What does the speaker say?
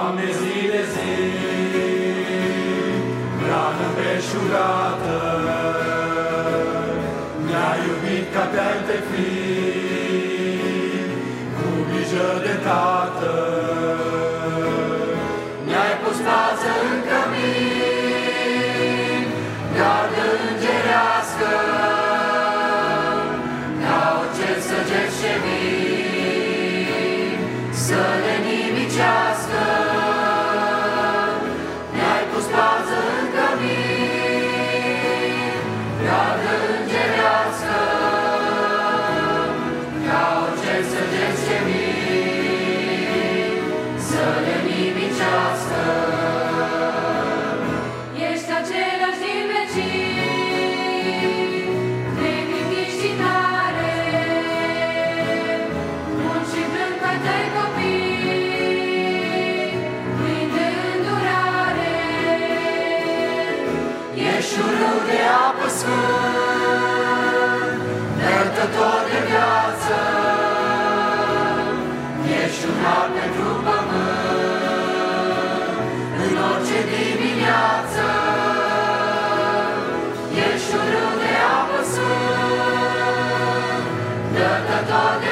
Doamne, zi de zi, hrană împreșurată, ne-ai iubit ca pe-ai te fi, cu grijă de Tată. Ne-ai pus pază în cămin, gardă îngerească, ca orice săgeți ce vin, să le nimicească. Ne-ai pus pază în cămin, gardă îngerească, ca orice săgeți ce vin, să le nimicească. Ești același din vecini, negritici și tare, bun și blând ca tăi copii, plin de îndurare. Ești un râu de apă sfânt, dărtător de viață. Ești un har pentru pământ, în orice dimineață. Ești un râu de apă sfânt, dărtător de